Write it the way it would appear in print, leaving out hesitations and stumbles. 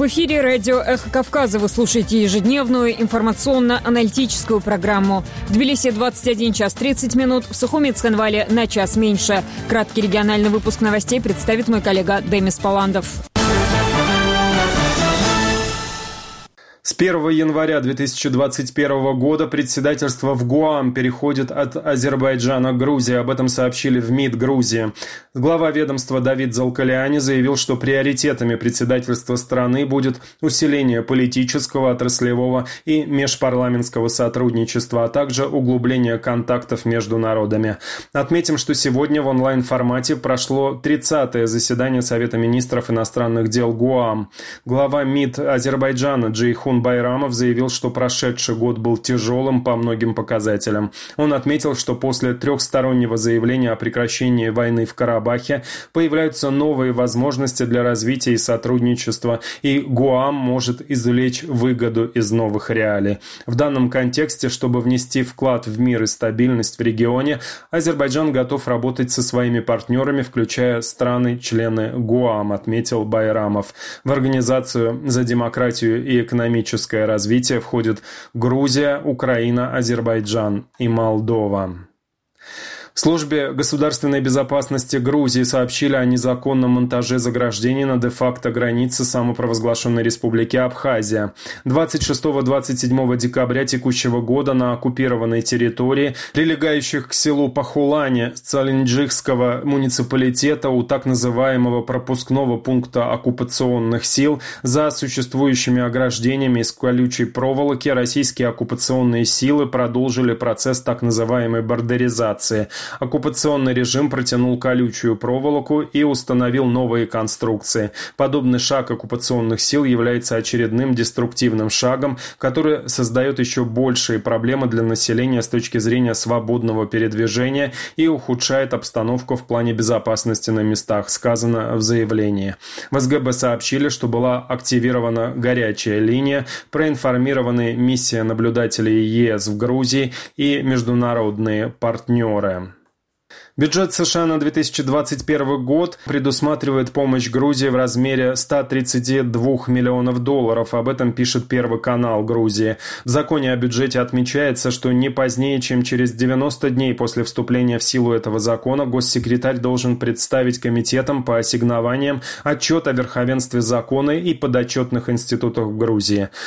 эфире радио «Эхо Кавказа». Вы слушаете ежедневную информационно-аналитическую программу. В Тбилиси 21 час 30 минут, в Сухуми и Цхинвале на час меньше. Краткий региональный выпуск новостей представит мой коллега Демис Паландов. С 1 января 2021 года председательство в ГУАМ переходит от Азербайджана к Грузии. Об этом сообщили в МИД Грузии. Глава ведомства Давид Залкаляни заявил, что приоритетами председательства страны будет усиление политического, отраслевого и межпарламентского сотрудничества, а также углубление контактов между народами. Отметим, что сегодня в онлайн-формате прошло 30-е заседание Совета министров иностранных дел ГУАМ. Глава МИД Азербайджана Джейхун Байрамов заявил, что прошедший год был тяжелым по многим показателям. Он отметил, что после трехстороннего заявления о прекращении войны в Карабахе появляются новые возможности для развития и сотрудничества, и ГУАМ может извлечь выгоду из новых реалий. В данном контексте, чтобы внести вклад в мир и стабильность в регионе, Азербайджан готов работать со своими партнерами, включая страны-члены ГУАМ, отметил Байрамов. В Организацию за демократию и экономическое развитие входят Грузия, Украина, Азербайджан и Молдова. В службе государственной безопасности Грузии сообщили о незаконном монтаже заграждений на де-факто границе самопровозглашенной республики Абхазия. 26-27 декабря текущего года на оккупированной территории, прилегающих к селу Пахулане Цалинджихского муниципалитета, у так называемого пропускного пункта оккупационных сил, за существующими ограждениями из колючей проволоки российские оккупационные силы продолжили процесс так называемой бордеризации. Оккупационный режим протянул колючую проволоку и установил новые конструкции. Подобный шаг оккупационных сил является очередным деструктивным шагом, который создает еще большие проблемы для населения с точки зрения свободного передвижения и ухудшает обстановку в плане безопасности на местах, сказано в заявлении. В СГБ сообщили, что была активирована горячая линия, проинформированы миссия наблюдателей ЕС в Грузии и международные партнеры. Бюджет США на 2021 год предусматривает помощь Грузии в размере 132 миллионов долларов. Об этом пишет Первый канал Грузии. В законе о бюджете отмечается, что не позднее, чем через 90 дней после вступления в силу этого закона, госсекретарь должен представить комитетам по ассигнованиям отчет о верховенстве закона и подотчетных институтах в Грузии.